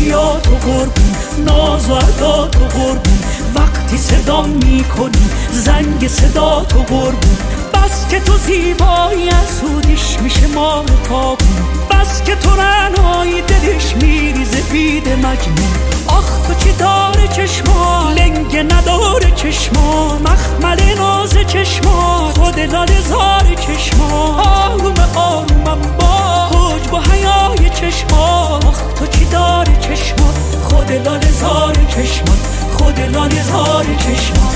رویات و قربون، ناز و ادات و قربون، وقتی صدا میکنی زنگ صدا تو قربون. بس که تو زیبایی اسودیش میشه ماه تابون، بس که تو رعنایی دلش میریزه بید مجنون. آخ تو چی داره چشما، لنگه نداره چشما، مخمل ناز چشما، خود لاله زار چشما. آروم آرومم با حجب و حیای چشما. آخ تو چی داره چشما، خود لاله زار چشما، خود لاله زار چشما.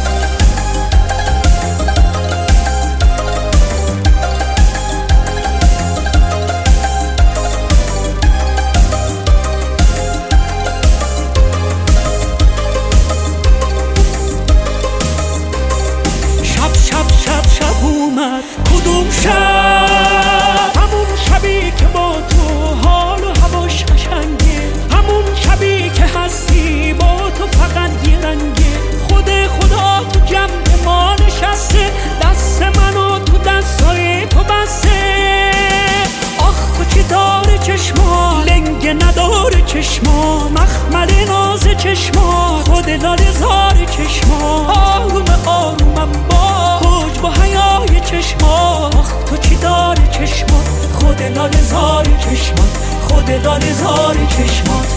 شب اومد کدوم شب، همون شبی که با تو حال و هواش قشنگه، همون شبی که هستی با تو فقط یه رنگه. خدا تو جمع ما نشسته، دست منو تو دستای تو بسته. آخ تو چی داره چشما، لنگه نداره چشما، مخمل ناز چشما، خود لاله زار چشما. آروم آرومم با حجب و حیای چشما. آخ تو چی داره چشما، خود لاله زار چشما، خود لاله زار چشما.